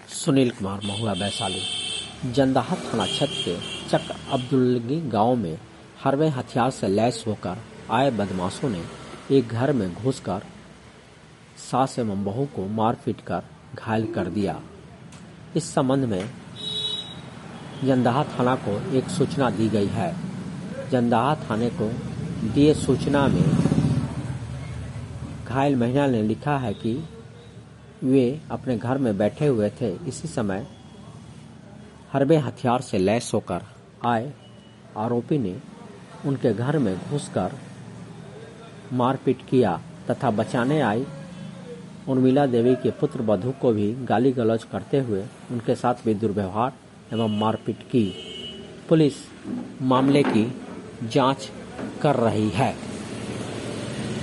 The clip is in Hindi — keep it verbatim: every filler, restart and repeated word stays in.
सुनील कुमार, महुआ, वैशाली। जंदाहा थाना क्षेत्र के चक अब्दुल्लगी गांव में हरवे हथियार से लैस होकर आए बदमाशों ने एक घर में घुसकर सास एवं बहू को मारपीट कर घायल कर दिया। इस संबंध में जंदाहा थाना को एक सूचना दी गई है। जंदाहा थाने को दिए सूचना में घायल महिला ने लिखा है कि वे अपने घर में बैठे हुए थे। इसी समय हरबे हथियार से लैस होकर आए आरोपी ने उनके घर में घुसकर मारपीट किया तथा बचाने आई उर्मिला देवी के पुत्र वधू को भी गाली गलौज करते हुए उनके साथ भी दुर्व्यवहार एवं मारपीट की। पुलिस मामले की जांच कर रही है।